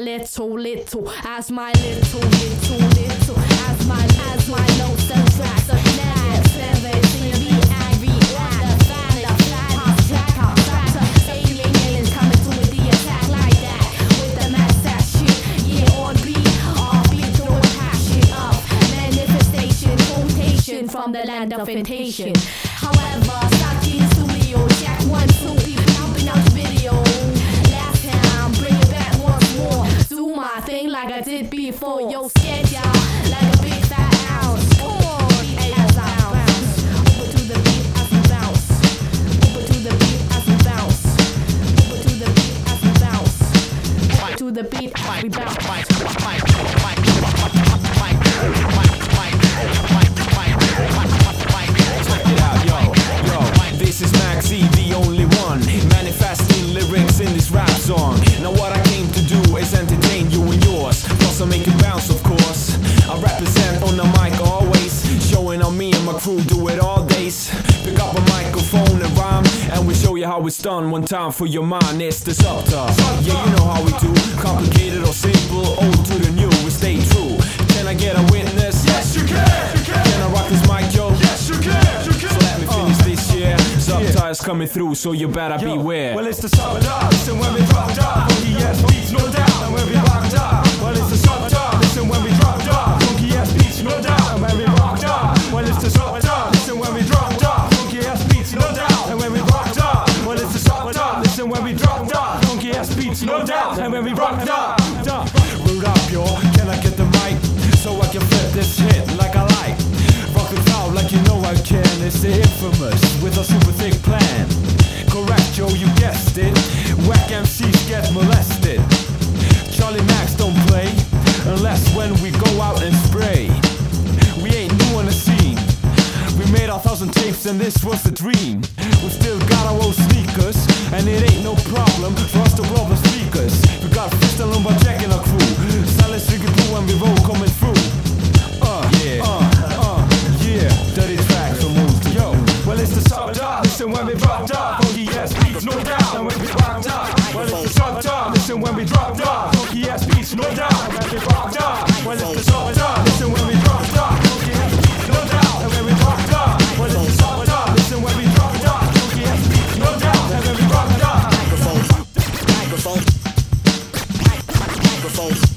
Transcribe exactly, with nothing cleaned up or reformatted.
little, little, as my little, little, little, as my, as my notes attract the never, seven, be angry, the fan, the flag, hot track, hot track, alien aliens coming to with the attack like that, with the mass that shit, yeah, on beat, off beat, throwing passion up, manifestation, quotation from the land of intention. However, stop in studio, check one, two, people jumping out the video. Last time, bring it back once more. Do my thing like I did before. Yo, scared y'all like a big fat ounce. Come on, as I bounce. Over to the beat as we bounce. Over to the beat as we bounce. Over to the beat as we bounce. Over to the beat as we bounce. This is Maxi, the only one manifesting lyrics in this rap song. Now what I came to do is entertain you and yours, plus I make it bounce, of course. I represent on the mic always, showing how me and my crew do it all days. Pick up a microphone and rhyme, and we show you how it's done. One time for your mind, it's the Subta. Yeah, you know how we do, complicated or simple, old to the new, we stay true. Can I get a witness? Yes, you can! You can! Can I rock this mic, yo? Yes, you can! You can! So let me finish this year. Subta is coming through, so you better Yo, beware. Well, it's the Subta. Listen when we drop down. Funky ass beats, no doubt. And when we rock down. Well, it's the Subta. Listen when we drop down. Funky ass beats, no doubt. And when we rock down. Well, it's the Subta. Listen when we drop down. Funky ass beats, no doubt. And when we rock down. Well, it's the Subta. Listen when we drop down. Funky ass beats, no doubt. And when we rock down. Root up, yo. Can I get the mic so I can flip this hit like I like? Rock the crowd like you know I can. It's the infamous with a super thick plan. Correct, yo, you guessed it. Whack M Cs get molested. Charlie Max don't play unless when we go out and spray. We ain't new on the scene. We made our thousand tapes and this was the dream. We still got our old sneakers, and it ain't no problem for us to blow up the speakers. We got Fist and Lumberjack in our crew. Silence drinking blue and we roll coming through. Uh, yeah, uh, uh, yeah. Dirty tracks from old to yo. Well, it's the Subta. Listen when we drop down. Funky ass beats, no doubt. And when we rock down. Well, it's the Subta. Listen when we drop down. Funky ass beats, no doubt. And when we rock down. Well, it's the Subta. Listen when we drop down. Funky ass beats, no doubt. And when we rock down. Well, it's the Subta. Listen when we drop down. Funky ass beats, no doubt. And when we rock down. Microphone. Microphone. Microphone.